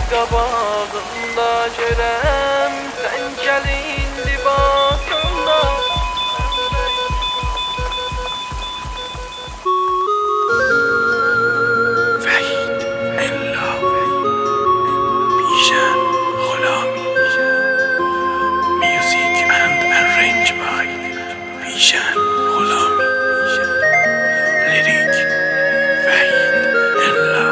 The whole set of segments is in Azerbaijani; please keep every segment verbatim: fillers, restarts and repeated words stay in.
qabağımda görəm sən gəlin libasında. Vahid Ella Bijan Gholami. Music and arranged by Bijan Gholami. Lyric Vahid Ella.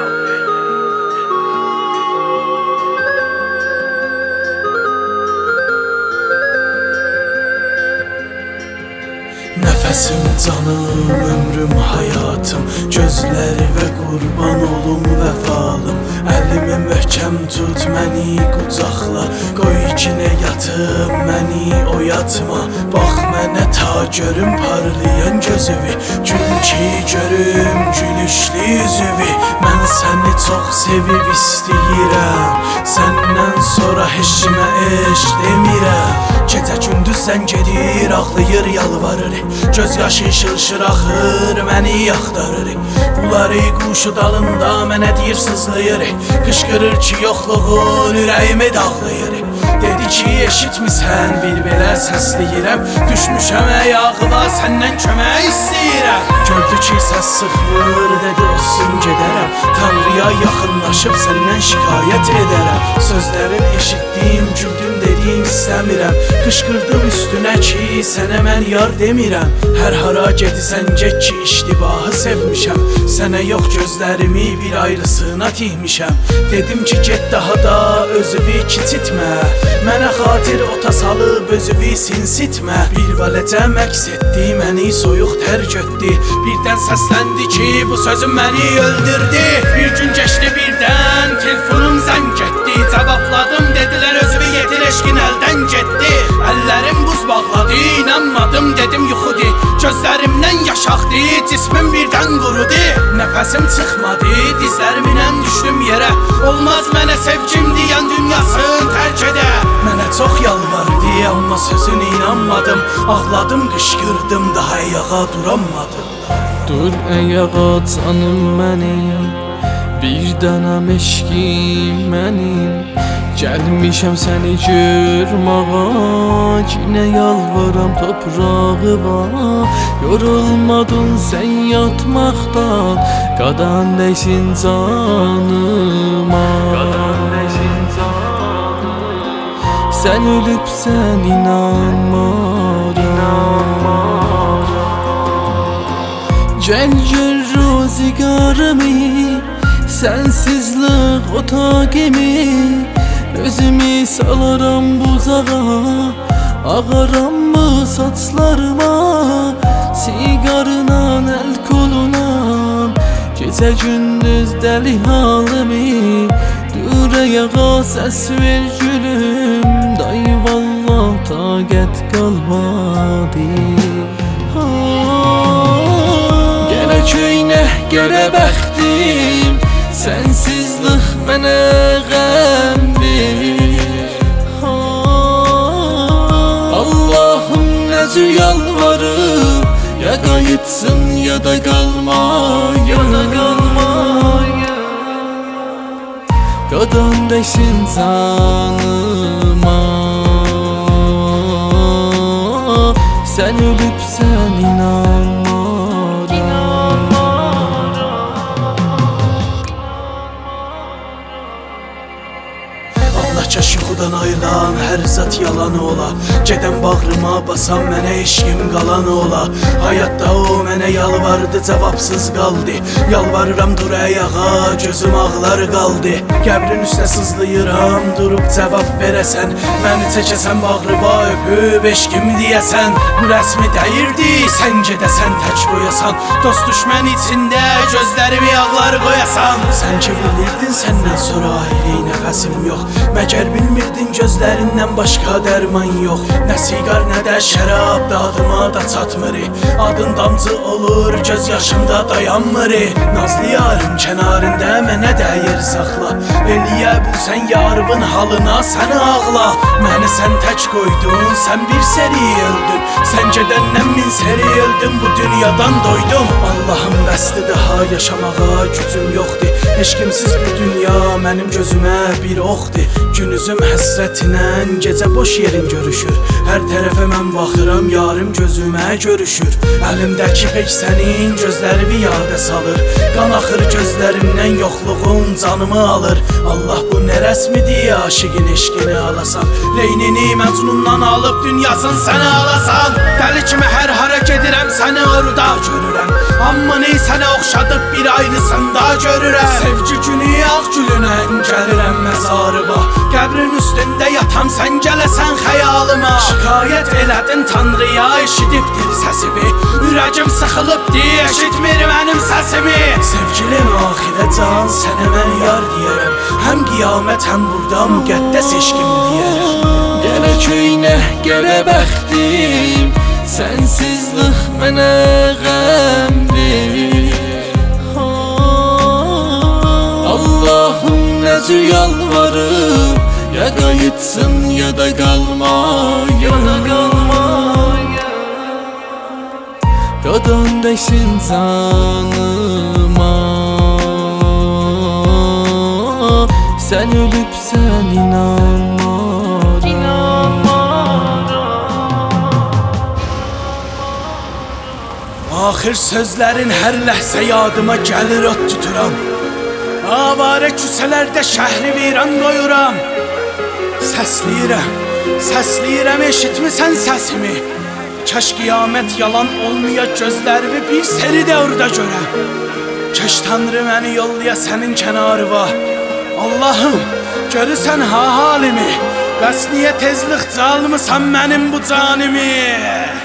Nəfəsim, canım, ömrüm, həyatım, gözləri və qurban olum vəfalım. Əlimi möhkəm tut, məni qucaqla, qoy ikinə yatım, məni oyatma. Bax mənə ta görüm parlayan gözüvi, gül ki görüm gülüşlü üzüvi. Mən səni çox sevib istəyirəm, səndən sonra heç kimə eşq demirəm. Gecə gündüz sən gedir, ağlayır, yalvarır, göz yaşı şılşır axır, məni yaxtarır. Bunları quşu dalında mənə deyir sızlayır, qışqırır ki yoxluğun ürəyimi dağlayır. Dedi ki eşitmisən, bir belə səsləyirəm, düşmüşəm ayağıma, səndən kömək istəyirəm. Gördü ki səs sıxmır, dedi olsun gedərəm, Tanrıya yaxınlaşıb səndən şikayət edərəm. Sözlərin eşitdim, güldüm, dedim istəmirəm, qışqırdım üstünə ki sənə mən yar demirəm. Hər hara gedisən get ki iştibahı sevmişəm, sənə yox gözlərimi bir ayrısına tihmişəm. Dedim ki get daha da özüvi kiçitmə, mənə xatir ota salıb özüvi sinsitmə. Bir valəcə məks etdi, məni soyuq tərk etdi, birdən səsləndi ki bu sözüm məni öldürdü. Bir gün geçdi birdən telefonum zəng etdi, cavabladım dedilər özüvi yetir eşqin əldən getdi. Əllərim buz bağladı, inanmadım dedim yuxudu, gözlərimdən yaş axdı, cismim birdən qurudu. Nəfəsim çıxmadı, dizlərimlə düşdüm yerə, olmaz mənə sevgim deyən dünyasını tərk edə. Mənə çox yalvardı, amma sözünə inanmadım, ağladım, qışqırdım, daha ayağa duranmadım. Dur ayağa canım mənim, bir dənəm eşqim mənim. Gəlmişəm səni görməğa, yenə yalvaram toprağıma. Yorulmadın sən yatmaqdan, qadan dəysin canıma. Sən ölübsən inanmaram. Gəl gör rozigarımı, sensizlik otaqimi. Özümü salaram buzağa, ağaram mı saçlarıma. Sigarla el koluna, gecə gündüz dəli halımı. Dur ayağa səs ver gülüm, day vallah taqət qalmadı. Gələ köynə, gələ bəxtim, sensizlik mənə qəmdir. Allahım necə yalvarıb, ya qayıtsın ya da qalmayım. Qadan dəysin canıma, sən ölübsən inanmaram. Kaş yuxudan ayılan hər zat yalan ola, gedən bağrıma basan mənə eşqim qalan ola. Həyatda o mənə yalvardı, cavabsız qaldı, yalvarıram dur ayağa, gözüm ağlar qaldı. Qəbrin üstə sızlayıram, durub cavab verəsən, məni çəkəsən bağrıma öpüb eşqim deyəsən. Bu rəsmi dəyirdi, sən gedəsən tək qoyasan, dost düşmən içində gözlərimi yağlar qoyasan. Sən ki bilirdin səndən sonra ayrı nəfəsim yox, məgər bilmirdin gözlərindən başqa dərman yox. Nə siqar nə də şərab dadıma da çatmır, adın damcı olur göz yaşımda dayanmır. Nazlı yarım kənarında mənə dəyir saxla, eləyər eləyə bilsən yarımın halına səni ağla. Məni sən tək qoydun, sən bir seri öldün. Sən gedəndən min seri öldün, bu dünyadan doydum. Allahım bəslidir ha yaşamağa gücüm yoxdur. Eşqimsiz bu dünya mənim gözümə bir oxdur. Günüzüm həsrətinə gecə boş yerin görüşür. Hər tərəfə mən baxıram, yarım gözümə görüşür. Əlimdəki pek sənin gözlərimi yadə salır. Qan axır gözlərimdən, yoxluğun canımı alır. Allah bu nə rəsmidir, aşiqin eşqini alasan. Leynini Məcnundan alıb dünyasını sənə alasan. Dəli kimi hər hara gedirəm, səni orada görürəm. Amma ney sənə oxşadıb bir ayrısında görürəm. Sevgi günü ağ gülünə gəlirəm məzarıma. Qəbrin üstündə yatam, sən gələsən xəyalıma. Şikayət elədin Tanrıya, eşidibdir səsimi. Ürəgim sıxılıbdır, eşitmir mənim səsimi. Sevgilim axirə can, sənə mən yar deyərəm. Həm qiyamət, həm burada müqəddəs eşqim deyərəm. Gələ köynə, gələ bəxtim, sənsizlik mənə qəmdir. Allahım necə yalvarım, ya qayıtsın ya da qalma, ya da qalma. Qadan dəysin canıma, sən ölübsən inanmaram, inanmaram. Axır sözlərin hər ləhsə yadıma gəlir, ot tuturam. Avarə küçələrdə şəhri viran qoyuram. Səsləyirəm, səsləyirəm, eşitmisən səsimi? Kəş qiyamət yalan olmaya, gözlərimi bir seri də orada görəm. Kəş Tanrı məni yollaya sənin kənarıva. Allahım, görürsən ha halimi, bəs niyə tezlik çalmısan mənim bu canimi?